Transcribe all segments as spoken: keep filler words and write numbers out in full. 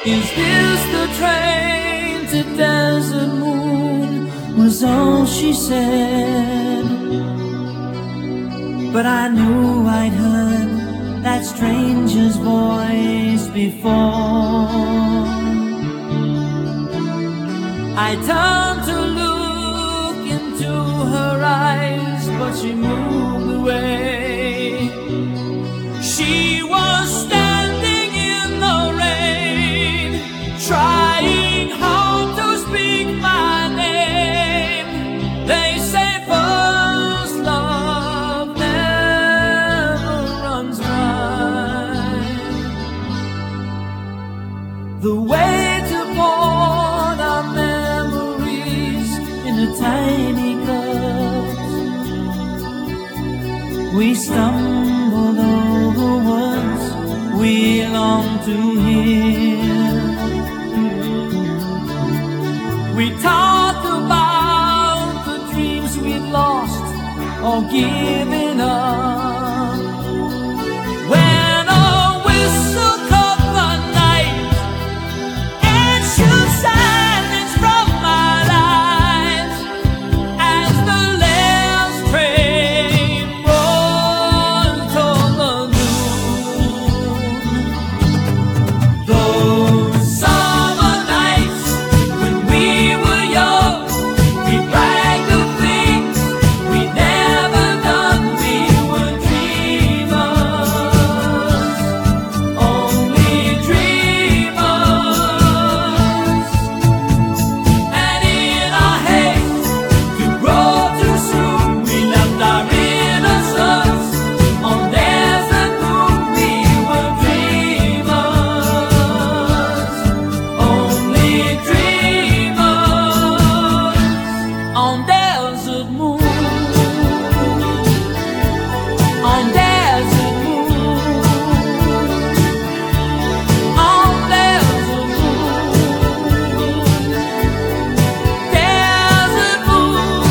Is this the train to Desert Moon? Was all she said. But I knew I'd heard that stranger's voice before. I turned to look into her eyes, but she moved away. She was standing in the rain, trying hard to speak my name. They say first love never runs dry. The way to pour our memories in a tiny cups. We stumbled over words we long to hear. We talked about the dreams we'd lost or given up. When a whistle cut the night and shook silence from my life, as the last train rolled toward the noon. Those summer nights when we were young, we bragged of things we never done. We were dreamers, only dreamers. And in our haste to grow too soon, we left our innocence on Desert Moon. We were dreamers, only dreamers on Desert Moon. On Desert Moon, on Desert Moon, Desert Moon.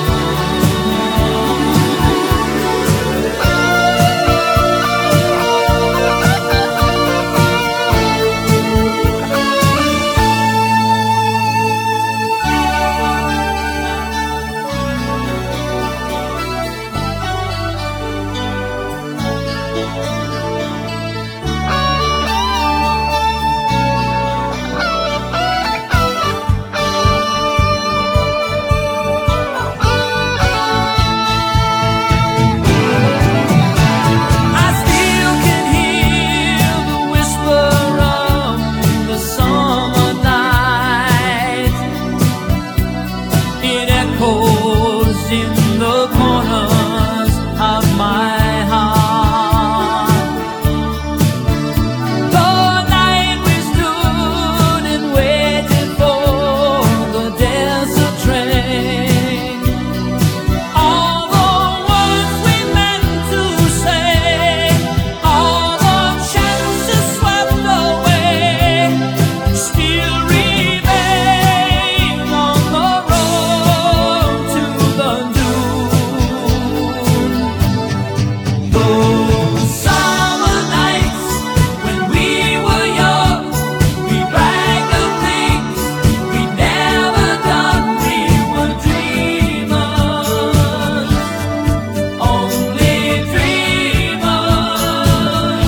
I still can hear the whisper of the summer night. It echoes in the corners of my heart. The night we stood and waited for the desert train. All the words we meant to say, all the chances swept away, still remain on the road to the noon. Those summer nights when we were young, we bragged of things we never done. We were dreamers, only dreamers.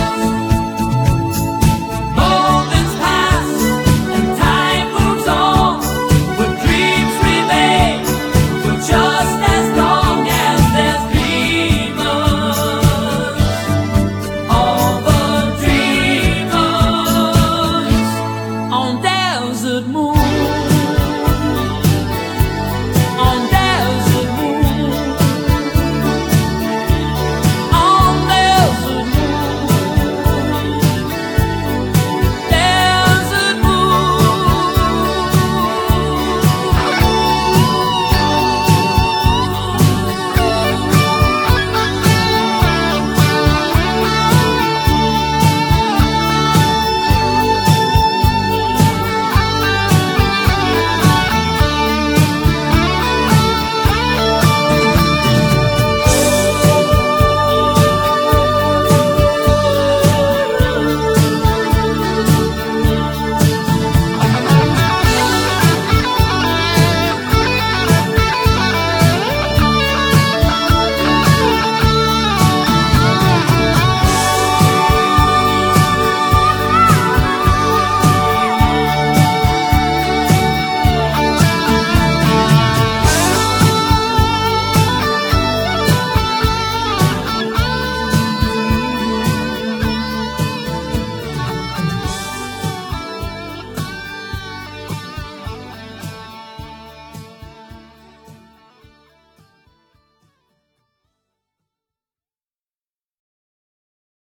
Moments pass and time moves on, but dreams remain for just as long as there's dreamers. All the dreamers on Desert Moon.